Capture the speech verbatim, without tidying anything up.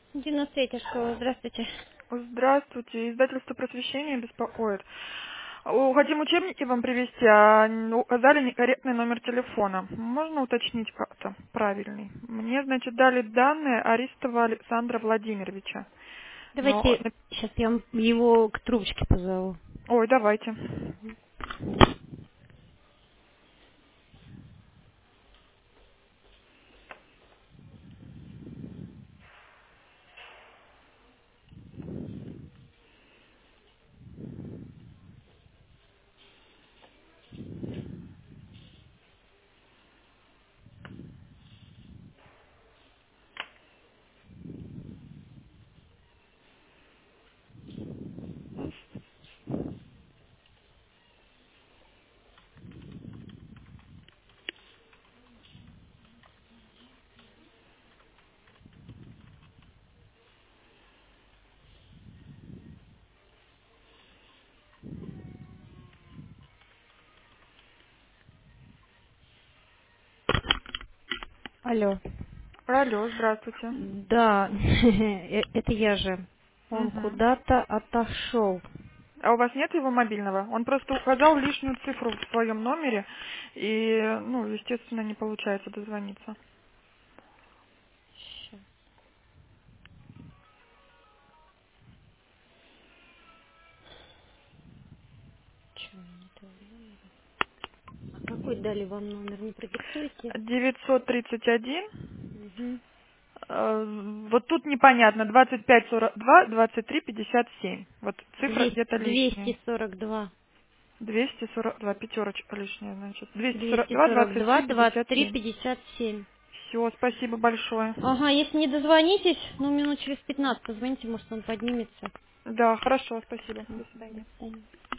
девяносто третья школа, здравствуйте. Здравствуйте, издательство «Просвещение» беспокоит. О, Хотим учебники вам привезти, а н- указали некорректный номер телефона. Можно уточнить как-то правильный? Мне, значит, дали данные Аристова Александра Владимировича. Но... Давайте, сейчас я вам его к трубочке позову. Ой, давайте. Алло. Алло, здравствуйте. Да, э, это я же. Он Мгм. куда-то отошел. А у вас нет его мобильного? Он просто указал лишнюю цифру в своем номере, и, ну, естественно, не получается дозвониться. Щас, чё не то номер? А какой дали вам номер, не продиктуете? девятьсот тридцать один. Угу. Э, Вот тут непонятно, двадцать пять сорок два, двадцать три пятьдесят семь. Вот цифра где-то лишняя. двести сорок два. двести сорок два, пятерочка лишняя, значит. двести сорок два, двадцать три двести сорок два, двадцать пятьдесят три, семь. пятьдесят семь. Все, спасибо большое. Ага, если не дозвонитесь, ну минут через пятнадцать позвоните, может он поднимется. Да, хорошо, спасибо. Мгм, До до свидания. свидания.